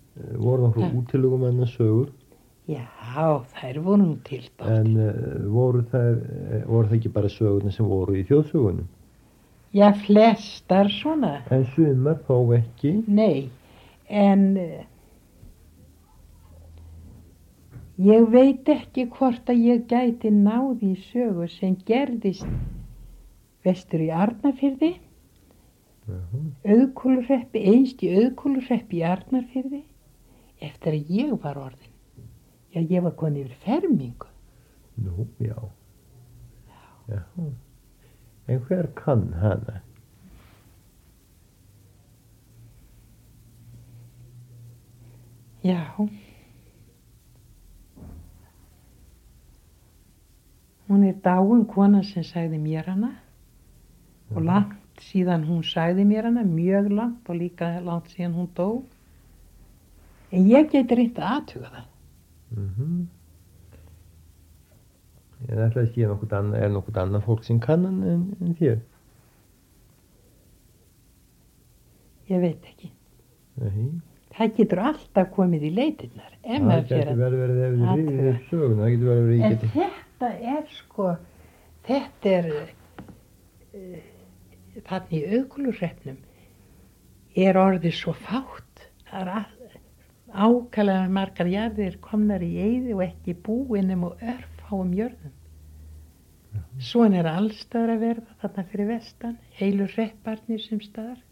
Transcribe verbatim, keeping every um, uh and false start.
voru nokkuð útilegumenn sögur. Já, þær voru nú til dálítið. En uh, voru þær, voru það ekki bara sögurnar sem voru í þjóðsögunum? Já, flestar svona. En sumar þó ekki? Nei, en uh, ég veit ekki hvort að ég gæti náð í sögu sem gerðist vestur í Arnarfirði, uh-huh. Auðkúluhreppi, einst í Auðkúluhreppi í Arnarfirði, eftir að ég var orðin. Já, ég var komin yfir fermingu. Nú, já. Já. Já. En hver kann hana? Já. Hún er dáin kona sem sagði mér hana. Mm. Og langt síðan hún sagði mér hana, mjög langt og líka langt síðan hún dó. En ég geti reynt að athuga það. Mhm. Ég ætla að sé nokkuð annað, er nokkuð annað fólk sem kann hann en, en þér? Ég veit ekki. Nei. Það getur alltaf komið í leitirnar. Það getur vel verið ef þið rifið upp söguna, það getur vel verið í geti. En þetta er sko, þetta er, uh, þannig í Auðkúluhreppnum er orðið svo fátt. Það er all, ákaflega margar jarðir komnar í eyði og ekki búinum og örfáum jörðum. Uh-huh. Svona er allstaðar að verða þarna fyrir vestan, heilu hrepparnir sem staðar.